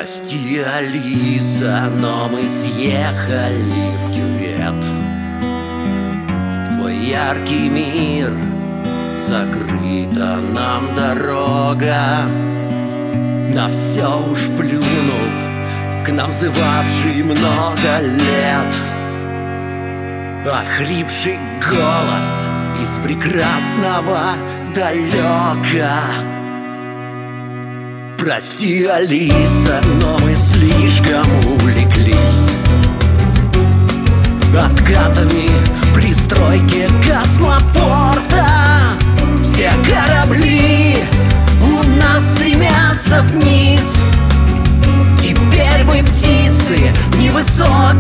Прости, Алиса, но мы съехали в кювет, в твой яркий мир. Закрыта нам дорога, на все уж плюнул к нам взывавший много лет. Охрипший голос из прекрасного далека. Прости, Алиса, но мы слишком увлеклись откатами пристройки космопорта. Все корабли у нас стремятся вниз. Теперь мы птицы невысокого